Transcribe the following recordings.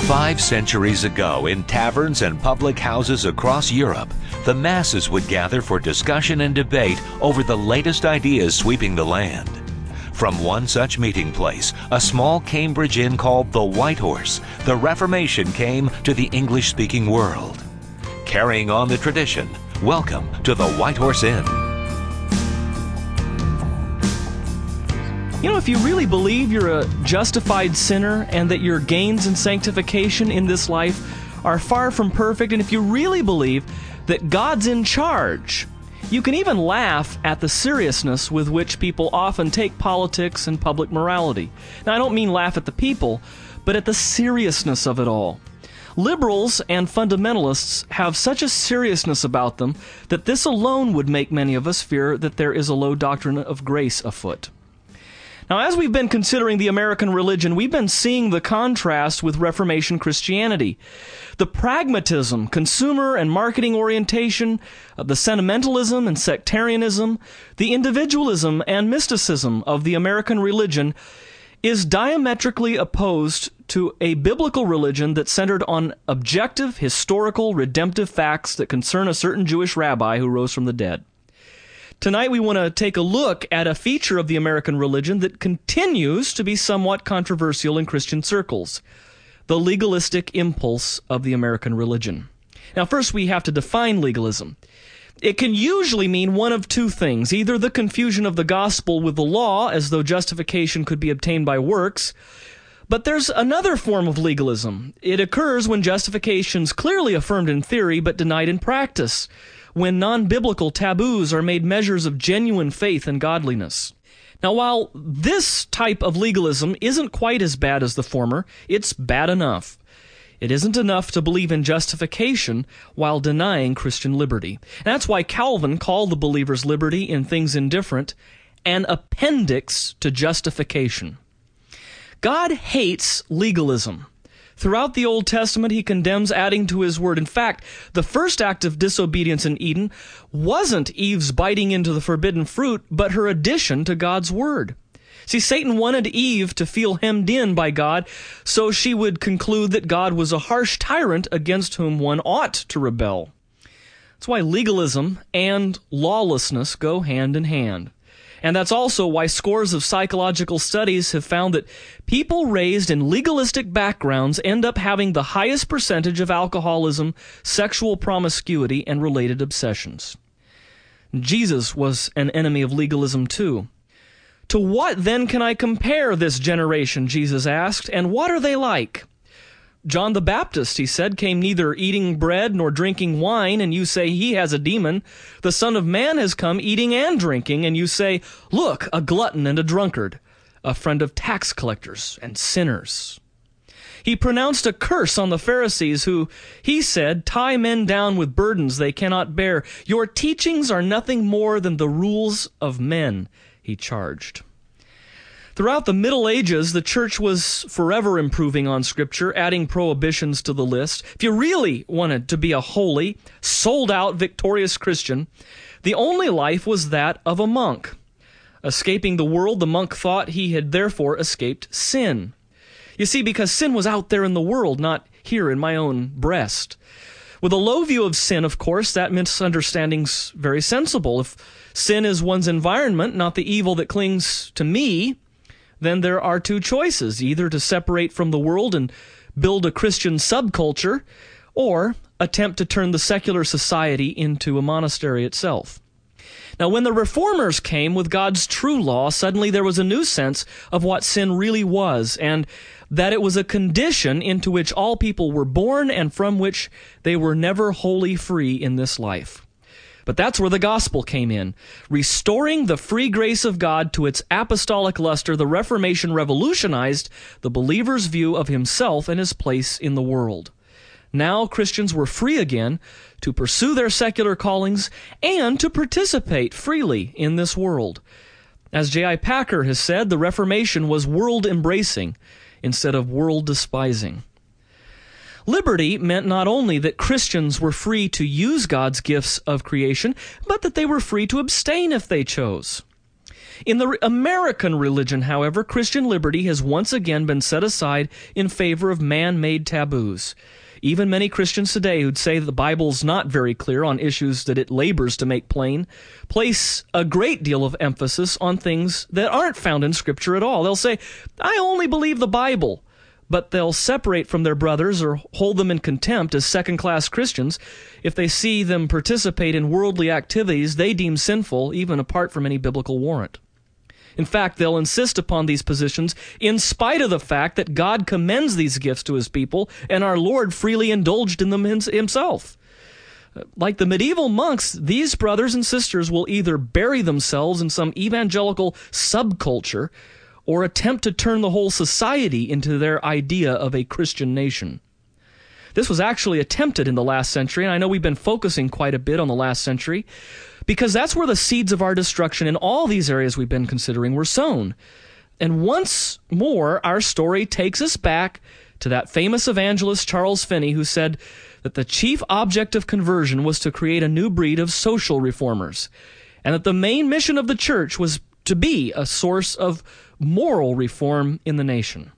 5 centuries ago, in taverns and public houses across Europe, the masses would gather for discussion and debate over the latest ideas sweeping the land. From one such meeting place, a small Cambridge inn called the White Horse, the Reformation came to the English-speaking world. Carrying on the tradition, welcome to the White Horse Inn. You know, if you really believe you're a justified sinner and that your gains in sanctification in this life are far from perfect, and if you really believe that God's in charge, you can even laugh at the seriousness with which people often take politics and public morality. Now, I don't mean laugh at the people, but at the seriousness of it all. Liberals and fundamentalists have such a seriousness about them that this alone would make many of us fear that there is a low doctrine of grace afoot. Now, as we've been considering the American religion, we've been seeing the contrast with Reformation Christianity. The pragmatism, consumer and marketing orientation, the sentimentalism and sectarianism, the individualism and mysticism of the American religion is diametrically opposed to a biblical religion that's centered on objective, historical, redemptive facts that concern a certain Jewish rabbi who rose from the dead. Tonight we want to take a look at a feature of the American religion that continues to be somewhat controversial in Christian circles, the legalistic impulse of the American religion. Now, first we have to define legalism. It can usually mean one of two things, either the confusion of the gospel with the law, as though justification could be obtained by works, but there's another form of legalism. It occurs when justification's clearly affirmed in theory but denied in practice, when non-biblical taboos are made measures of genuine faith and godliness. Now, while this type of legalism isn't quite as bad as the former, it's bad enough. It isn't enough to believe in justification while denying Christian liberty. And that's why Calvin called the believer's liberty in things indifferent an appendix to justification. God hates legalism. Throughout the Old Testament, he condemns adding to his word. In fact, the first act of disobedience in Eden wasn't Eve's biting into the forbidden fruit, but her addition to God's word. See, Satan wanted Eve to feel hemmed in by God, so she would conclude that God was a harsh tyrant against whom one ought to rebel. That's why legalism and lawlessness go hand in hand. And that's also why scores of psychological studies have found that people raised in legalistic backgrounds end up having the highest percentage of alcoholism, sexual promiscuity, and related obsessions. Jesus was an enemy of legalism too. To what then can I compare this generation, Jesus asked, and what are they like? John the Baptist, he said, came neither eating bread nor drinking wine, and you say he has a demon. The Son of Man has come eating and drinking, and you say, look, a glutton and a drunkard, a friend of tax collectors and sinners. He pronounced a curse on the Pharisees who, he said, tie men down with burdens they cannot bear. Your teachings are nothing more than the rules of men, he charged. Throughout the Middle Ages, the church was forever improving on Scripture, adding prohibitions to the list. If you really wanted to be a holy, sold-out, victorious Christian, the only life was that of a monk. Escaping the world, the monk thought he had therefore escaped sin. You see, because sin was out there in the world, not here in my own breast. With a low view of sin, of course, that misunderstanding's very sensible. If sin is one's environment, not the evil that clings to me, then there are two choices, either to separate from the world and build a Christian subculture, or attempt to turn the secular society into a monastery itself. Now, when the Reformers came with God's true law, suddenly there was a new sense of what sin really was, and that it was a condition into which all people were born and from which they were never wholly free in this life. But that's where the gospel came in. Restoring the free grace of God to its apostolic luster, the Reformation revolutionized the believer's view of himself and his place in the world. Now Christians were free again to pursue their secular callings and to participate freely in this world. As J.I. Packer has said, the Reformation was world-embracing instead of world-despising. Liberty meant not only that Christians were free to use God's gifts of creation, but that they were free to abstain if they chose. In the American religion, however, Christian liberty has once again been set aside in favor of man-made taboos. Even many Christians today who'd say that the Bible's not very clear on issues that it labors to make plain, place a great deal of emphasis on things that aren't found in Scripture at all. They'll say, I only believe the Bible, but they'll separate from their brothers or hold them in contempt as second-class Christians if they see them participate in worldly activities they deem sinful, even apart from any biblical warrant. In fact, they'll insist upon these positions in spite of the fact that God commends these gifts to His people and our Lord freely indulged in them Himself. Like the medieval monks, these brothers and sisters will either bury themselves in some evangelical subculture or attempt to turn the whole society into their idea of a Christian nation. This was actually attempted in the last century, and I know we've been focusing quite a bit on the last century, because that's where the seeds of our destruction in all these areas we've been considering were sown. And once more, our story takes us back to that famous evangelist Charles Finney, who said that the chief object of conversion was to create a new breed of social reformers, and that the main mission of the church was to be a source of moral reform in the nation.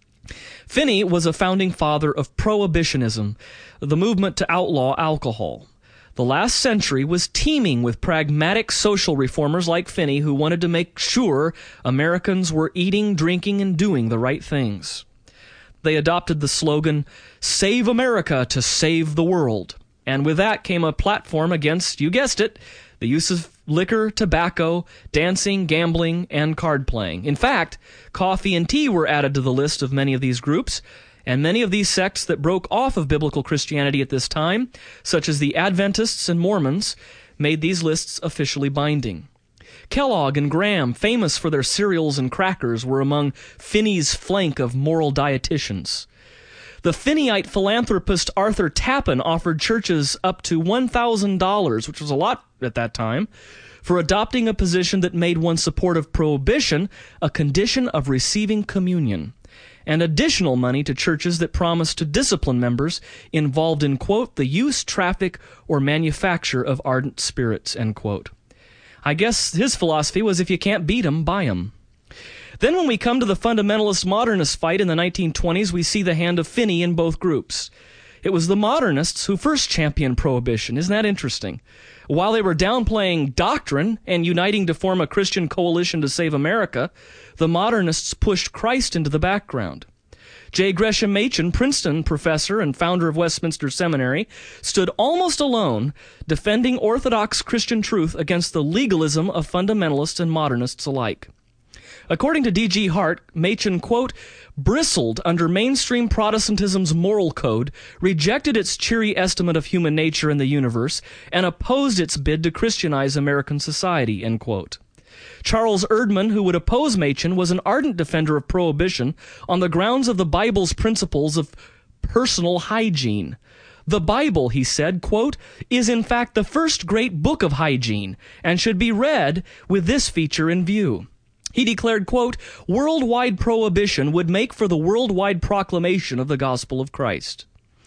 Finney was a founding father of prohibitionism, the movement to outlaw alcohol. The last century was teeming with pragmatic social reformers like Finney who wanted to make sure Americans were eating, drinking, and doing the right things. They adopted the slogan, "Save America to save the world." And with that came a platform against, you guessed it, the use of liquor, tobacco, dancing, gambling, and card playing. In fact, coffee and tea were added to the list of many of these groups, and many of these sects that broke off of biblical Christianity at this time, such as the Adventists and Mormons, made these lists officially binding. Kellogg and Graham, famous for their cereals and crackers, were among Finney's flank of moral dietitians. The Finneyite philanthropist Arthur Tappan offered churches up to $1,000, which was a lot at that time, for adopting a position that made one's support of prohibition a condition of receiving communion, and additional money to churches that promised to discipline members involved in, quote, the use, traffic, or manufacture of ardent spirits, end quote. I guess his philosophy was if you can't beat 'em, buy 'em. Then when we come to the fundamentalist-modernist fight in the 1920s, we see the hand of Finney in both groups. It was the modernists who first championed prohibition. Isn't that interesting? While they were downplaying doctrine and uniting to form a Christian coalition to save America, the modernists pushed Christ into the background. J. Gresham Machen, Princeton professor and founder of Westminster Seminary, stood almost alone defending orthodox Christian truth against the legalism of fundamentalists and modernists alike. According to D.G. Hart, Machen, quote, bristled under mainstream Protestantism's moral code, rejected its cheery estimate of human nature and the universe, and opposed its bid to Christianize American society, end quote. Charles Erdman, who would oppose Machen, was an ardent defender of prohibition on the grounds of the Bible's principles of personal hygiene. The Bible, he said, quote, is in fact the first great book of hygiene, and should be read with this feature in view. He declared, quote, worldwide prohibition would make for the worldwide proclamation of the gospel of Christ.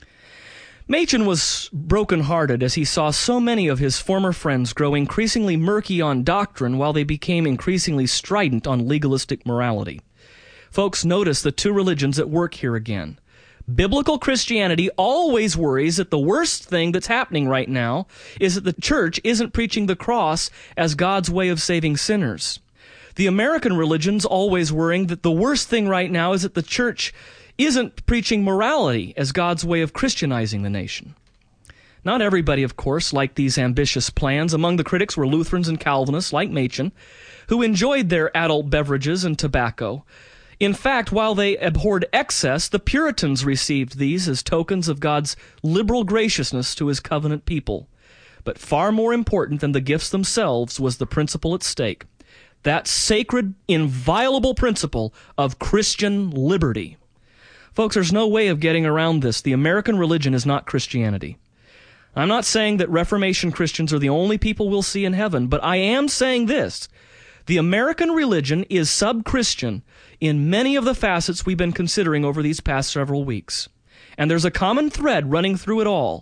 Machen was broken-hearted as he saw so many of his former friends grow increasingly murky on doctrine while they became increasingly strident on legalistic morality. Folks, notice the two religions at work here again. Biblical Christianity always worries that the worst thing that's happening right now is that the church isn't preaching the cross as God's way of saving sinners. The American religion's always worrying that the worst thing right now is that the church isn't preaching morality as God's way of Christianizing the nation. Not everybody, of course, liked these ambitious plans. Among the critics were Lutherans and Calvinists, like Machen, who enjoyed their adult beverages and tobacco. In fact, while they abhorred excess, the Puritans received these as tokens of God's liberal graciousness to His covenant people. But far more important than the gifts themselves was the principle at stake. That sacred, inviolable principle of Christian liberty. Folks, there's no way of getting around this. The American religion is not Christianity. I'm not saying that Reformation Christians are the only people we'll see in heaven, but I am saying this. The American religion is sub-Christian in many of the facets we've been considering over these past several weeks. And there's a common thread running through it all.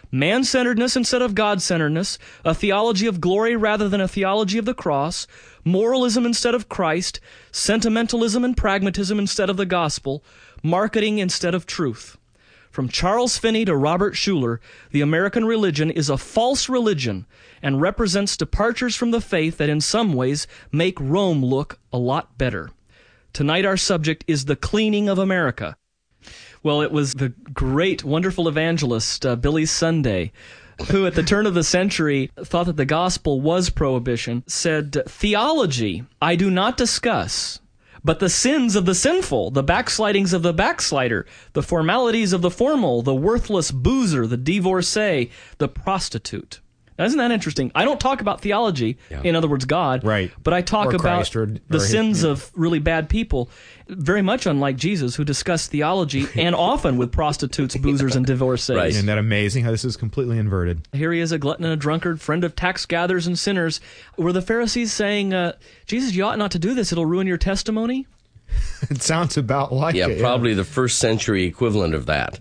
man-centeredness instead of God-centeredness, a theology of glory rather than a theology of the cross, moralism instead of Christ, sentimentalism and pragmatism instead of the gospel, marketing instead of truth. From Charles Finney to Robert Schuller, the American religion is a false religion and represents departures from the faith that in some ways make Rome look a lot better. Tonight our subject is the cleaning of America. Well, it was the great, wonderful evangelist, Billy Sunday, who at the turn of the century thought that the gospel was prohibition, said, "Theology I do not discuss, but the sins of the sinful, the backslidings of the backslider, the formalities of the formal, the worthless boozer, the divorcee, the prostitute." Now, isn't that interesting? I don't talk about theology, in other words, God, right, but I talk about or the sins of really bad people, very much unlike Jesus, who discussed theology and often with prostitutes, boozers, and divorcees. Right. Isn't that amazing how this is completely inverted? Here he is, a glutton and a drunkard, friend of tax gatherers and sinners. Were the Pharisees saying, Jesus, you ought not to do this, it'll ruin your testimony? It sounds about like it. Yeah, probably the first century equivalent of that.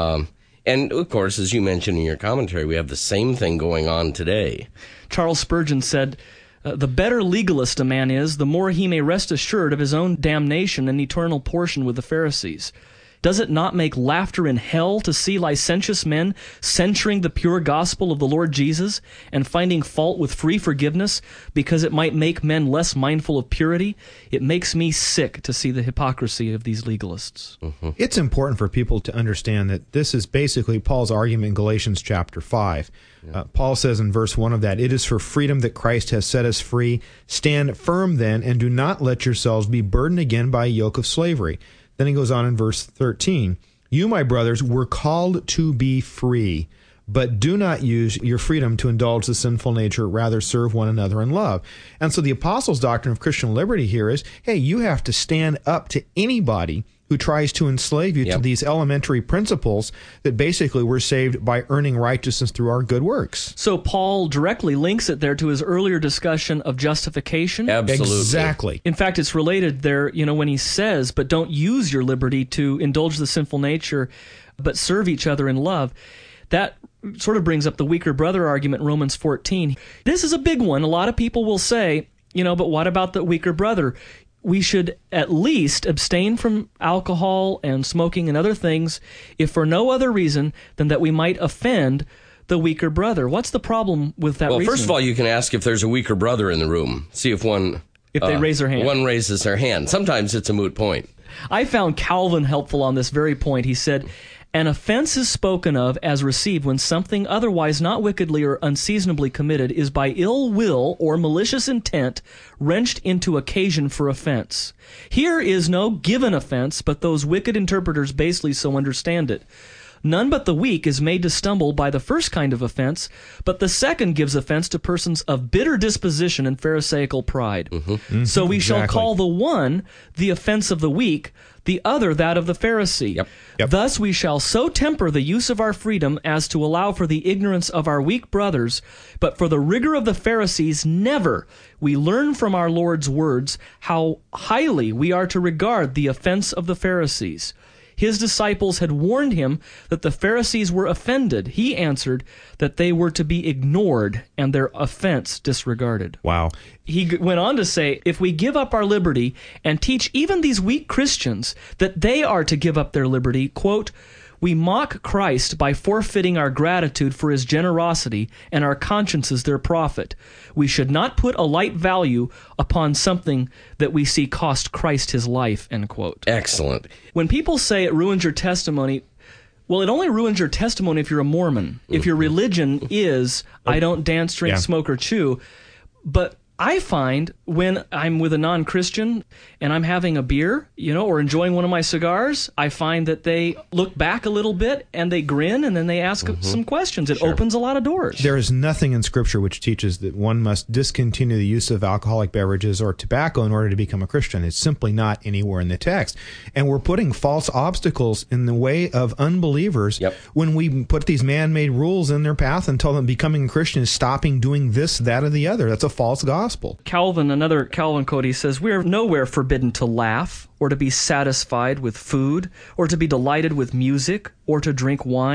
And, of course, as you mentioned in your commentary, we have the same thing going on today. Charles Spurgeon said, the better legalist a man is, the more he may rest assured of his own damnation and eternal portion with the Pharisees. Does it not make laughter in hell to see licentious men censuring the pure gospel of the Lord Jesus and finding fault with free forgiveness because it might make men less mindful of purity? It makes me sick to see the hypocrisy of these legalists. Mm-hmm. It's important for people to understand that this is basically Paul's argument in Galatians chapter 5. Paul says in verse 1 of that, "It is for freedom that Christ has set us free. Stand firm then, and do not let yourselves be burdened again by a yoke of slavery." Then he goes on in verse 13, "You, my brothers, were called to be free, but do not use your freedom to indulge the sinful nature, rather serve one another in love." And so the apostles' doctrine of Christian liberty here is, hey, you have to stand up to anybody who tries to enslave you to these elementary principles that basically we're saved by earning righteousness through our good works. So Paul directly links it there to his earlier discussion of justification. Absolutely. Exactly. In fact, it's related there, when he says, but don't use your liberty to indulge the sinful nature, but serve each other in love. That sort of brings up the weaker brother argument in Romans 14. This is a big one. A lot of people will say, but what about the weaker brother? We should at least abstain from alcohol and smoking and other things, if for no other reason than that we might offend the weaker brother. What's the problem with that reason? Well, first of all, you can ask if there's a weaker brother in the room. See if they raise their hand. One raises their hand. Sometimes it's a moot point. I found Calvin helpful on this very point. He said, "An offense is spoken of as received when something otherwise not wickedly or unseasonably committed is by ill will or malicious intent wrenched into occasion for offense. Here is no given offense, but those wicked interpreters basely so understand it. None but the weak is made to stumble by the first kind of offense, but the second gives offense to persons of bitter disposition and pharisaical pride. So we shall call the one the offense of the weak, the other that of the Pharisee. Thus we shall so temper the use of our freedom as to allow for the ignorance of our weak brothers, but for the rigor of the Pharisees never. We learn from our Lord's words how highly we are to regard the offense of the Pharisees. His disciples had warned him that the Pharisees were offended. He answered that they were to be ignored and their offense disregarded." Wow. He went on to say, if we give up our liberty and teach even these weak Christians that they are to give up their liberty, quote, "we mock Christ by forfeiting our gratitude for his generosity and our consciences their profit. We should not put a light value upon something that we see cost Christ his life," end quote. Excellent. When people say it ruins your testimony, well, it only ruins your testimony if you're a Mormon. If your religion is, I don't dance, drink, smoke, or chew. But I find when I'm with a non-Christian and I'm having a beer, or enjoying one of my cigars, I find that they look back a little bit and they grin and then they ask some questions. It opens a lot of doors. There is nothing in Scripture which teaches that one must discontinue the use of alcoholic beverages or tobacco in order to become a Christian. It's simply not anywhere in the text. And we're putting false obstacles in the way of unbelievers when we put these man-made rules in their path and tell them becoming a Christian is stopping doing this, that, or the other. That's a false gospel. Calvin, another Calvin quote, he says, "We are nowhere forbidden to laugh, or to be satisfied with food, or to be delighted with music, or to drink wine.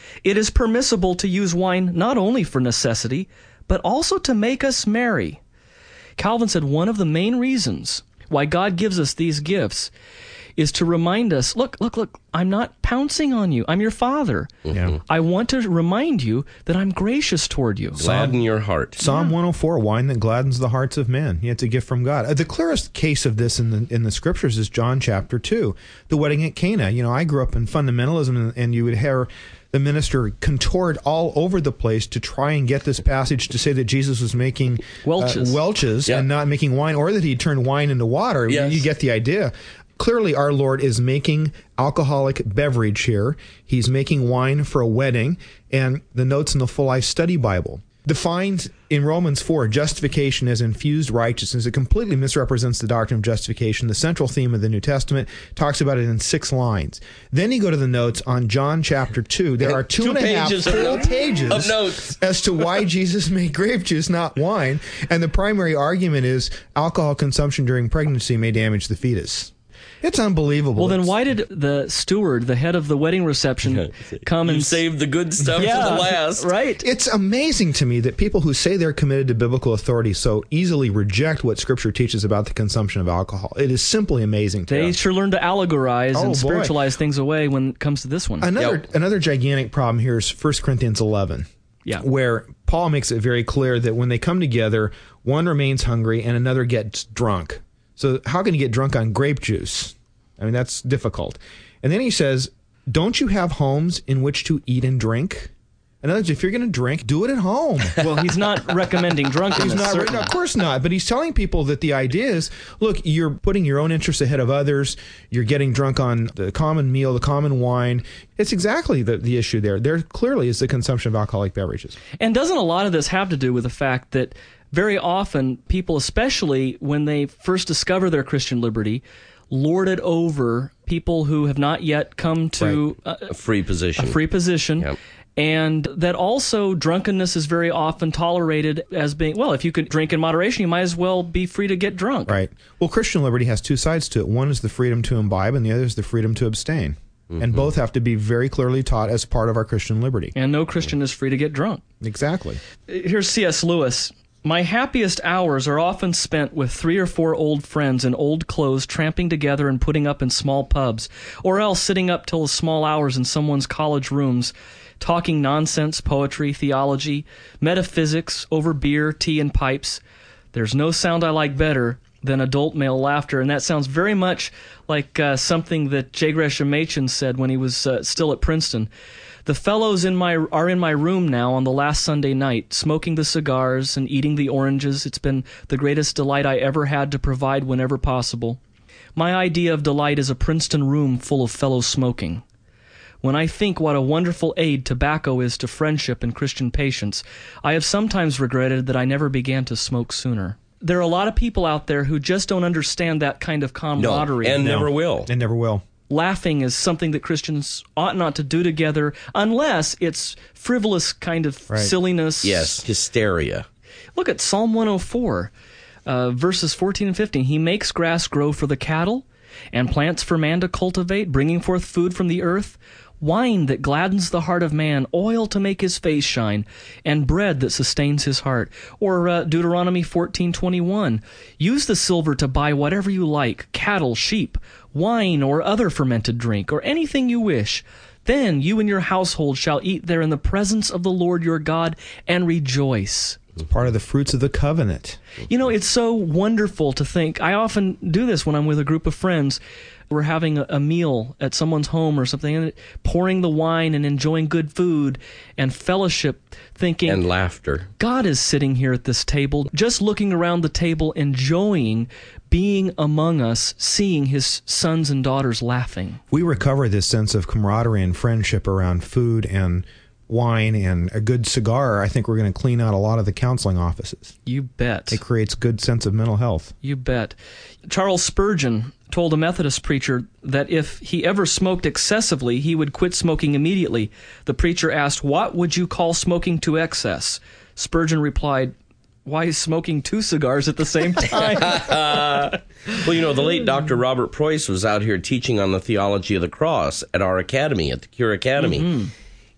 It is permissible to use wine not only for necessity, but also to make us merry. Calvin said one of the main reasons why God gives us these gifts is to remind us, look, I'm not pouncing on you. I'm your Father. Yeah. I want to remind you that I'm gracious toward you. Gladden your heart. Psalm 104, wine that gladdens the hearts of men. It's a gift from God. The clearest case of this in the Scriptures is John chapter 2, the wedding at Cana. I grew up in fundamentalism, and you would hear the minister contort all over the place to try and get this passage to say that Jesus was making Welch's Yep. and not making wine, or that he turned wine into water. Yes. You get the idea. Clearly, our Lord is making alcoholic beverage here. He's making wine for a wedding, and the notes in the Full Life Study Bible defines in Romans 4 justification as infused righteousness. It completely misrepresents the doctrine of justification. The central theme of the New Testament talks about it in 6 lines. Then you go to the notes on John chapter 2. There are 2.5 full pages of notes as to why Jesus made grape juice, not wine. And the primary argument is alcohol consumption during pregnancy may damage the fetus. It's unbelievable. Well, then why did the steward, the head of the wedding reception, come and save the good stuff to the last? Right. It's amazing to me that people who say they're committed to biblical authority so easily reject what Scripture teaches about the consumption of alcohol. It is simply amazing to They me. sure learn to allegorize Oh, and boy. spiritualize things away when it comes to this one. Another gigantic problem here is 1 Corinthians 11, where Paul makes it very clear that when they come together, one remains hungry and another gets drunk. So how can you get drunk on grape juice? I mean, that's difficult. And then he says, don't you have homes in which to eat and drink? In other words, if you're going to drink, do it at home. Well, he's not recommending drunkenness. He's not, certainly. no, of course not. But he's telling people that the idea is, look, you're putting your own interests ahead of others. You're getting drunk on the common meal, the common wine. It's exactly the issue there. There clearly is the consumption of alcoholic beverages. And doesn't a lot of this have to do with the fact that very often people, especially when they first discover their Christian liberty, lord it over people who have not yet come to a free position. Yep. And that also drunkenness is very often tolerated as being, well, if you could drink in moderation, you might as well be free to get drunk. Right. Well, Christian liberty has 2 sides to it. One is the freedom to imbibe, and the other is the freedom to abstain. Mm-hmm. And both have to be very clearly taught as part of our Christian liberty. And no Christian is free to get drunk. Exactly. Here's C.S. Lewis. My happiest hours are often spent with 3 or 4 old friends in old clothes tramping together and putting up in small pubs, or else sitting up till the small hours in someone's college rooms, talking nonsense, poetry, theology, metaphysics over beer, tea, and pipes. There's no sound I like better than adult male laughter, and that sounds very much like something that J. Gresham Machen said when he was still at Princeton. The fellows are in my room now on the last Sunday night, smoking the cigars and eating the oranges. It's been the greatest delight I ever had to provide whenever possible. My idea of delight is a Princeton room full of fellow smoking. When I think what a wonderful aid tobacco is to friendship and Christian patience, I have sometimes regretted that I never began to smoke sooner. There are a lot of people out there who just don't understand that kind of camaraderie. Never will. And never will. Laughing is something that Christians ought not to do together unless it's frivolous kind of silliness. Yes, hysteria. Look at Psalm 104, verses 14 and 15. He makes grass grow for the cattle and plants for man to cultivate, bringing forth food from the earth, wine that gladdens the heart of man, oil to make his face shine, and bread that sustains his heart. Or Deuteronomy 14:21. Use the silver to buy whatever you like, cattle, sheep, wine, or other fermented drink, or anything you wish. Then you and your household shall eat there in the presence of the Lord your God and rejoice. It's part of the fruits of the covenant. You know, it's so wonderful to think. I often do this when I'm with a group of friends. We're having a meal at someone's home or something, and pouring the wine and enjoying good food and fellowship, thinking... And laughter. God is sitting here at this table, just looking around the table, enjoying being among us, seeing his sons and daughters laughing. We recover this sense of camaraderie and friendship around food and wine and a good cigar. I think we're going to clean out a lot of the counseling offices. You bet. It creates good sense of mental health. You bet. Charles Spurgeon told a Methodist preacher that if he ever smoked excessively, he would quit smoking immediately. The preacher asked, "What would you call smoking to excess?" Spurgeon replied, "Why is smoking 2 cigars at the same time?" Well, you know, the late Dr. Robert Preuss was out here teaching on the theology of the cross at our academy, at the Cure Academy. Mm-hmm.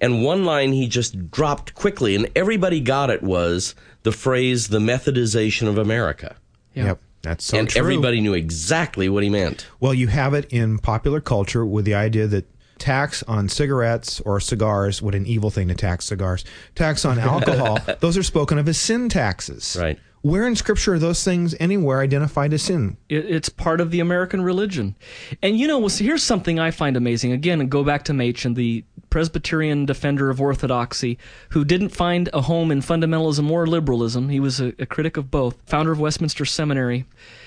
And one line he just dropped quickly, and everybody got it, was the phrase, the Methodization of America. Yeah. Yep, that's so and true. everybody knew exactly what he meant. Well, you have it in popular culture with the idea that tax on cigarettes or cigars, what an evil thing to tax cigars, tax on alcohol, those are spoken of as sin taxes. Right. Where in Scripture are those things anywhere identified as sin? It's part of the American religion. And here's something I find amazing. Again, and go back to Machen, the Presbyterian defender of orthodoxy, who didn't find a home in fundamentalism or liberalism. He was a critic of both, founder of Westminster Seminary.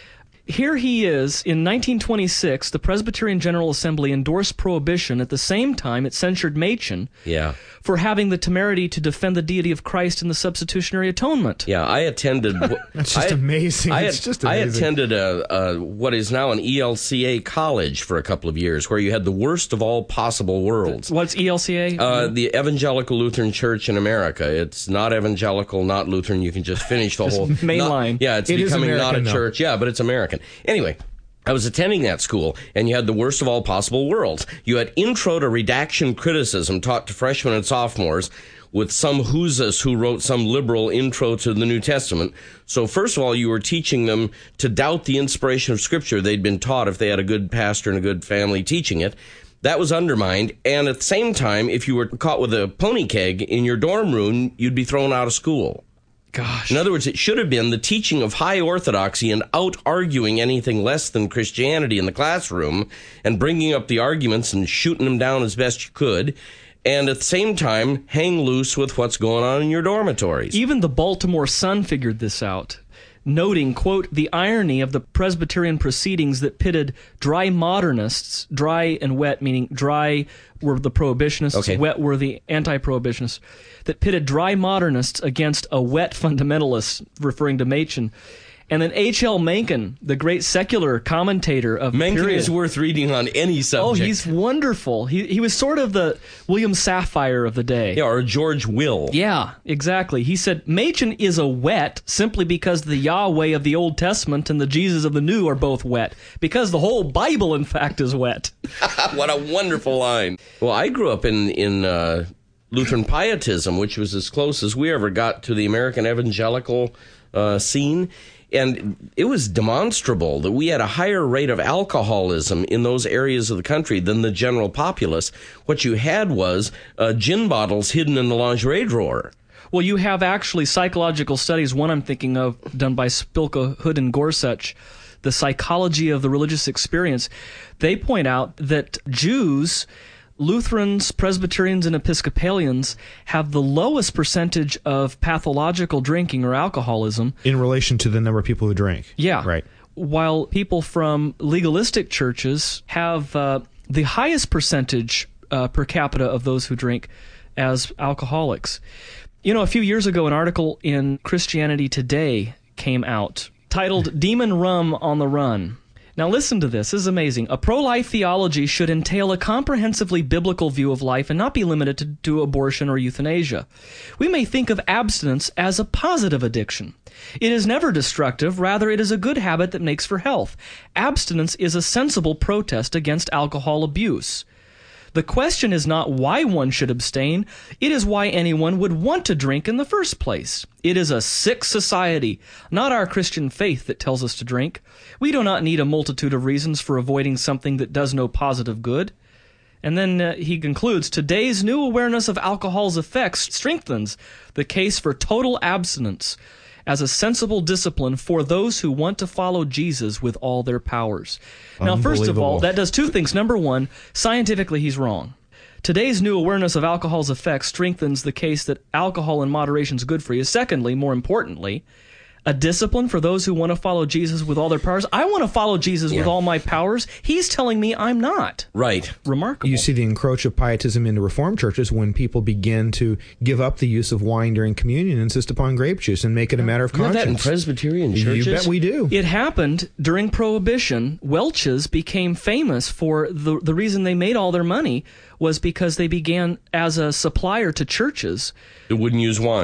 Here he is, in 1926, the Presbyterian General Assembly endorsed prohibition. At the same time, it censured Machen for having the temerity to defend the deity of Christ in the substitutionary atonement. Yeah, I attended... That's just amazing. It's just amazing. I attended what is now an ELCA college for a couple of years, where you had the worst of all possible worlds. What's ELCA? The Evangelical Lutheran Church in America. It's not evangelical, not Lutheran. You can just finish the whole... mainline. Yeah, it's becoming not a church. Yeah, but it's American. Anyway, I was attending that school, and you had the worst of all possible worlds. You had intro to redaction criticism taught to freshmen and sophomores with some whoozas who wrote some liberal intro to the New Testament. So first of all, you were teaching them to doubt the inspiration of Scripture they'd been taught if they had a good pastor and a good family teaching it. That was undermined, and at the same time, if you were caught with a pony keg in your dorm room, you'd be thrown out of school. Gosh. In other words, it should have been the teaching of high orthodoxy and out-arguing anything less than Christianity in the classroom and bringing up the arguments and shooting them down as best you could, and at the same time, hang loose with what's going on in your dormitories. Even the Baltimore Sun figured this out, noting, quote, the irony of the Presbyterian proceedings that pitted dry modernists, dry and wet, meaning dry were the prohibitionists, wet were the anti-prohibitionists, that pitted dry modernists against a wet fundamentalist, referring to Machen. And then H.L. Mencken, the great secular commentator of Mencken period. is worth reading on any subject. Oh, he's wonderful. He was sort of the William Safire of the day. Yeah, or George Will. Yeah, exactly. He said, Machen is a wet simply because the Yahweh of the Old Testament and the Jesus of the New are both wet. Because the whole Bible, in fact, is wet. What a wonderful line. Well, I grew up in Lutheran pietism, which was as close as we ever got to the American evangelical scene. And it was demonstrable that we had a higher rate of alcoholism in those areas of the country than the general populace. What you had was gin bottles hidden in the lingerie drawer. Well, you have actually psychological studies, one I'm thinking of, done by Spilka, Hood, and Gorsuch, The Psychology of the Religious Experience. They point out that Jews, Lutherans, Presbyterians, and Episcopalians have the lowest percentage of pathological drinking or alcoholism. In relation to the number of people who drink. Yeah. Right. While people from legalistic churches have the highest percentage per capita of those who drink as alcoholics. A few years ago, an article in Christianity Today came out titled Demon Rum on the Run. Now listen to this. This is amazing. A pro-life theology should entail a comprehensively biblical view of life and not be limited to abortion or euthanasia. We may think of abstinence as a positive addiction. It is never destructive. Rather, it is a good habit that makes for health. Abstinence is a sensible protest against alcohol abuse. The question is not why one should abstain, it is why anyone would want to drink in the first place. It is a sick society, not our Christian faith, that tells us to drink. We do not need a multitude of reasons for avoiding something that does no positive good. And then he concludes, today's new awareness of alcohol's effects strengthens the case for total abstinence as a sensible discipline for those who want to follow Jesus with all their powers. Now, first of all, that does two things. Number one, scientifically he's wrong. Today's new awareness of alcohol's effects strengthens the case that alcohol in moderation is good for you. Secondly, more importantly, a discipline for those who want to follow Jesus with all their powers. I want to follow Jesus with all my powers. He's telling me I'm not. Right. Remarkable. You see the encroach of pietism into Reformed churches when people begin to give up the use of wine during communion and insist upon grape juice and make it a matter of conscience. That in Presbyterian churches? You bet we do. It happened during Prohibition. Welch's became famous for the reason they made all their money was because they began as a supplier to churches that wouldn't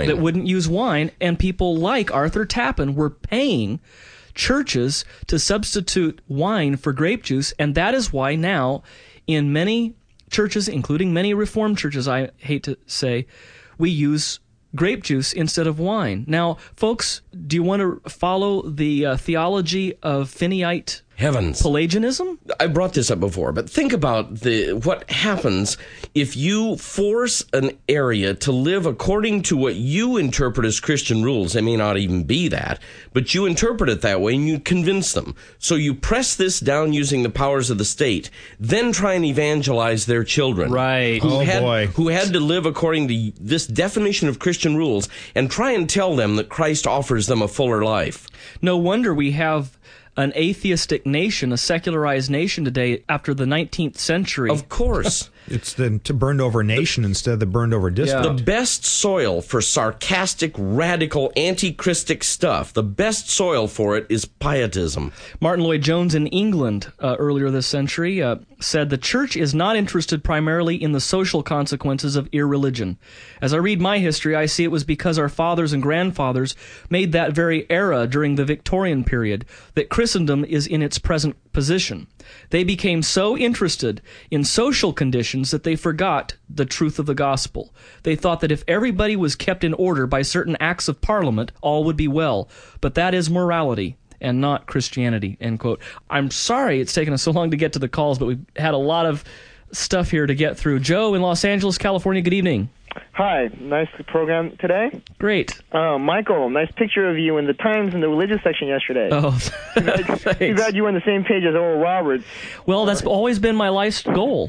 use wine. And people like Arthur Tappan were paying churches to substitute wine for grape juice, and that is why now in many churches, including many Reformed churches, I hate to say, we use grape juice instead of wine. Now, folks, do you want to follow the theology of Finneyite Heavens. Pelagianism? I brought this up before, but think about what happens if you force an area to live according to what you interpret as Christian rules. They may not even be that, but you interpret it that way and you convince them. So you press this down using the powers of the state, then try and evangelize their children. Right. Who had to live according to this definition of Christian rules and try and tell them that Christ offers them a fuller life. No wonder we have an atheistic nation, a secularized nation today after the 19th century. Of course. It's the burned over nation instead of the burned over district. The best soil for sarcastic, radical, anti-Christic stuff, the best soil for it is pietism. Martin Lloyd-Jones in England earlier this century said the church is not interested primarily in the social consequences of irreligion. As I read my history, I see it was because our fathers and grandfathers made that very era during the Victorian period that Christendom is in its present position. They became so interested in social conditions that they forgot the truth of the gospel. They thought that if everybody was kept in order by certain acts of parliament, all would be well. But that is morality and not Christianity, end quote. I'm sorry it's taken us so long to get to the calls, but we've had a lot of stuff here to get through. Joe in Los Angeles, California, good evening. Hi, nice program today. Great. Michael, nice picture of you in the Times in the religious section yesterday. Oh, too bad you were on the same page as Oral Roberts. Well, that's always been my life's goal.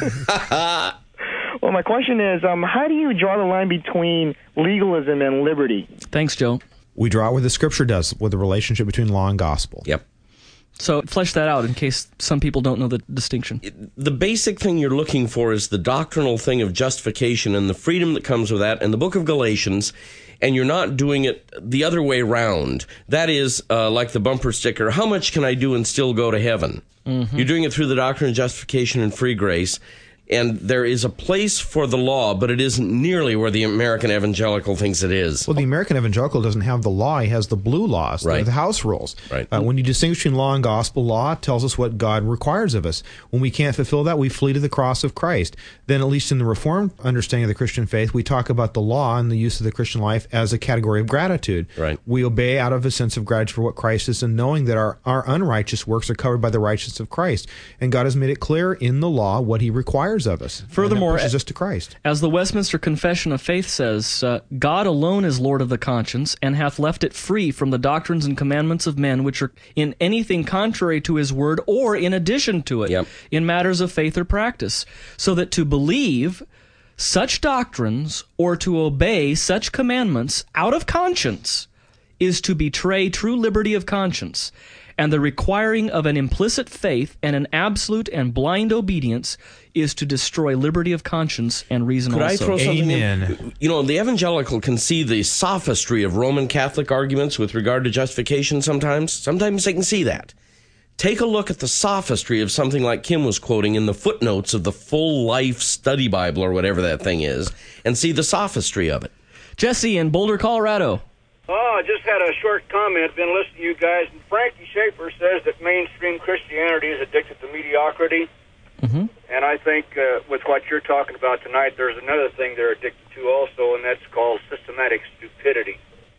Well, my question is, how do you draw the line between legalism and liberty? Thanks, Joe. We draw it where the Scripture does, with the relationship between law and gospel. Yep. So flesh that out in case some people don't know the distinction. The basic thing you're looking for is the doctrinal thing of justification and the freedom that comes with that in the book of Galatians, and you're not doing it the other way round. That is, like the bumper sticker, how much can I do and still go to heaven? Mm-hmm. You're doing it through the doctrine of justification and free grace. And there is a place for the law, but it isn't nearly where the American evangelical thinks it is. Well, the American evangelical doesn't have the law. He has the blue laws, right. The house rules. Right. When you distinguish between law and gospel, law tells us what God requires of us. When we can't fulfill that, we flee to the cross of Christ. Then, at least in the Reformed understanding of the Christian faith, we talk about the law and the use of the Christian life as a category of gratitude. Right. We obey out of a sense of gratitude for what Christ is, and knowing that our unrighteous works are covered by the righteousness of Christ. And God has made it clear in the law what He requires of us. Furthermore, pushes us to Christ. As the Westminster Confession of Faith says, God alone is Lord of the conscience, and hath left it free from the doctrines and commandments of men, which are in anything contrary to his word, or in addition to it, in matters of faith or practice. So that to believe such doctrines, or to obey such commandments out of conscience, is to betray true liberty of conscience. And the requiring of an implicit faith and an absolute and blind obedience is to destroy liberty of conscience and reason also. Could I throw something in? The evangelical can see the sophistry of Roman Catholic arguments with regard to justification sometimes. Sometimes they can see that. Take a look at the sophistry of something like Kim was quoting in the footnotes of the Full Life Study Bible or whatever that thing is, and see the sophistry of it. Jesse in Boulder, Colorado. Oh, I just had a short comment. Been listening to you guys. And Frankie Schaefer says that mainstream Christianity is addicted to mediocrity. Mm-hmm. And I think with what you're talking about tonight, there's another thing they're addicted to also, and that's called systematic stupidity.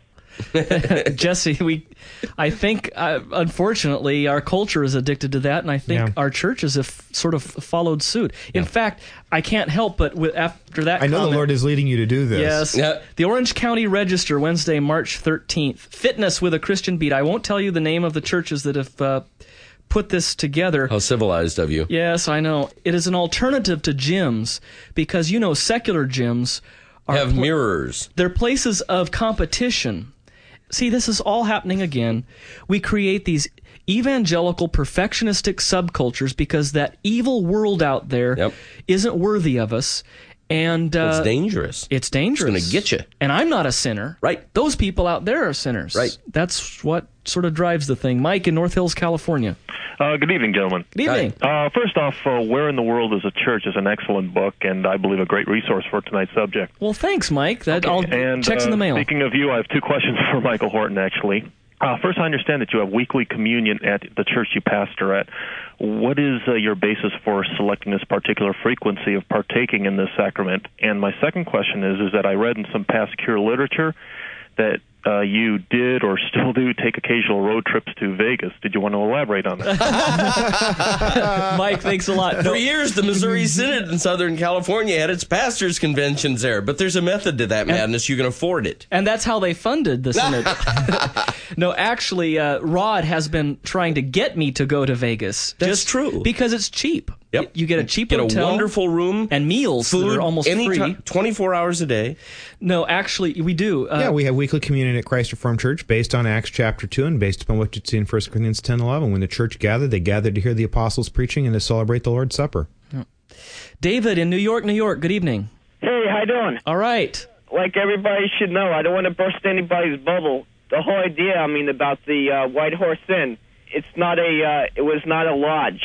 Jesse, I think, unfortunately, our culture is addicted to that, and I think our churches have sort of followed suit. In fact, I can't help but, after that I know comment, the Lord is leading you to do this. Yes. Yeah. The Orange County Register, Wednesday, March 13th. Fitness with a Christian beat. I won't tell you the name of the churches that have put this together. How civilized of you. Yes, I know. It is an alternative to gyms because, secular gyms have mirrors. They're places of competition. See, this is all happening again. We create these evangelical perfectionistic subcultures because that evil world out there isn't worthy of us. And it's dangerous. It's dangerous. It's going to get you. And I'm not a sinner. Right. Those people out there are sinners. Right. That's what sort of drives the thing. Mike in North Hills, California. Good evening, gentlemen. Good evening. First off, Where in the World is a Church is an excellent book, and I believe a great resource for tonight's subject. Well, thanks, Mike. I'll check's in the mail. Speaking of you, I have two questions for Michael Horton, actually. First, I understand that you have weekly communion at the church you pastor at. What is your basis for selecting this particular frequency of partaking in this sacrament? And my second question is that I read in some past cure literature that you did or still do take occasional road trips to Vegas. Did you want to elaborate on that? Mike, thanks a lot. For years, the Missouri Synod in Southern California had its pastors' conventions there, but there's a method to that madness. You can afford it. And that's how they funded the Synod. No, actually, Rod has been trying to get me to go to Vegas. That's true. Because it's cheap. Yep. You get a cheap Get hotel. a wonderful room. And meals food, that are almost free. 24 hours a day. No, actually, we do. We have weekly communion at Christ Reformed Church based on Acts chapter 2 and based upon what you'd see in 1 Corinthians 10:11. When the church gathered, they gathered to hear the apostles preaching and to celebrate the Lord's Supper. David in New York, good evening. Hey, how you doing? All right. Like everybody should know, I don't want to burst anybody's bubble. The whole idea, about the White Horse Inn, it was not a lodge.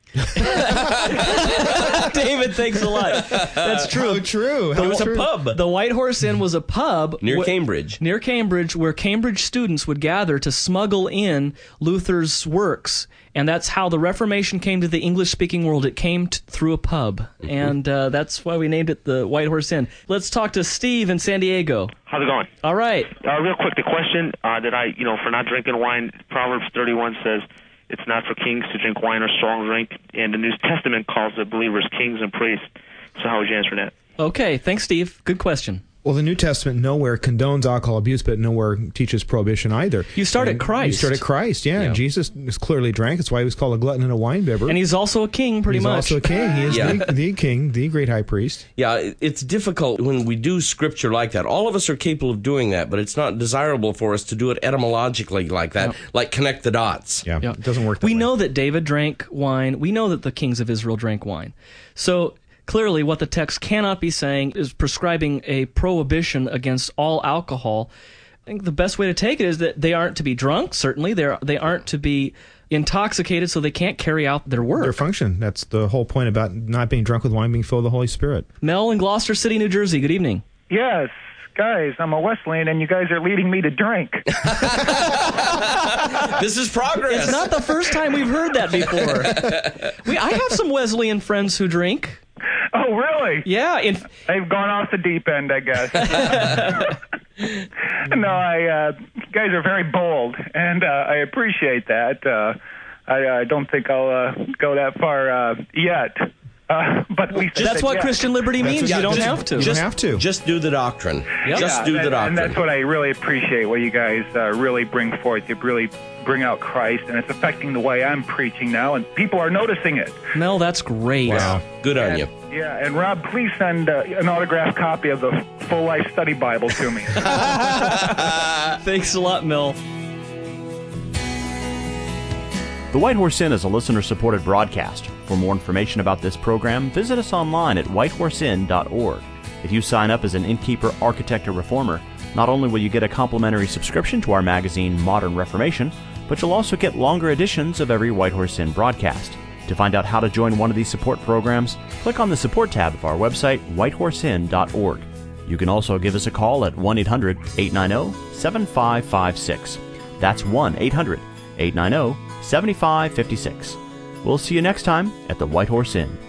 David, thanks a lot. That's true. How true. It was a pub. The White Horse Inn was a pub Near Cambridge. Near Cambridge, where Cambridge students would gather to smuggle in Luther's works. And that's how the Reformation came to the English-speaking world. It came through a pub. And that's why we named it the White Horse Inn. Let's talk to Steve in San Diego. How's it going? All right. Real quick, the question for not drinking wine, Proverbs 31 says, it's not for kings to drink wine or strong drink, and the New Testament calls the believers kings and priests. So how would you answer that? Okay, thanks, Steve. Good question. Well, the New Testament nowhere condones alcohol abuse, but nowhere teaches prohibition either. You start at Christ. You start at Christ, yeah. And Jesus clearly drank. That's why he was called a glutton and a winebibber. And he's also a king, pretty much. He's also a king. He is the king, the great high priest. Yeah, it's difficult when we do scripture like that. All of us are capable of doing that, but it's not desirable for us to do it etymologically like that, like connect the dots. Yeah, it doesn't work that way. We know that David drank wine. We know that the kings of Israel drank wine. So clearly, what the text cannot be saying is prescribing a prohibition against all alcohol. I think the best way to take it is that they aren't to be drunk, certainly. They aren't to be intoxicated, so they can't carry out their work. Their function. That's the whole point about not being drunk with wine, being filled with the Holy Spirit. Mel in Gloucester City, New Jersey. Good evening. Yes. Guys, I'm a Wesleyan, and you guys are leading me to drink. This is progress. It's not the first time we've heard that before. I have some Wesleyan friends who drink. Oh, really? Yeah. They've gone off the deep end, I guess. No, you guys are very bold, and I appreciate that. I don't think I'll go that far yet. But that's what Christian liberty means. You don't have to. You don't have to. Just do the doctrine. Yep. Just do the doctrine. And that's what I really appreciate, what you guys really bring forth. You really bring out Christ, and it's affecting the way I'm preaching now, and people are noticing it. Mel, that's great. Wow. Good on you. Yeah, and Rob, please send an autographed copy of the Full Life Study Bible to me. Thanks a lot, Mel. The White Horse Inn is a listener-supported broadcast. For more information about this program, visit us online at whitehorseinn.org. If you sign up as an innkeeper, architect, or reformer, not only will you get a complimentary subscription to our magazine, Modern Reformation, but you'll also get longer editions of every White Horse Inn broadcast. To find out how to join one of these support programs, click on the support tab of our website, whitehorseinn.org. You can also give us a call at 1-800-890-7556. That's 1-800-890-7556. We'll see you next time at the White Horse Inn.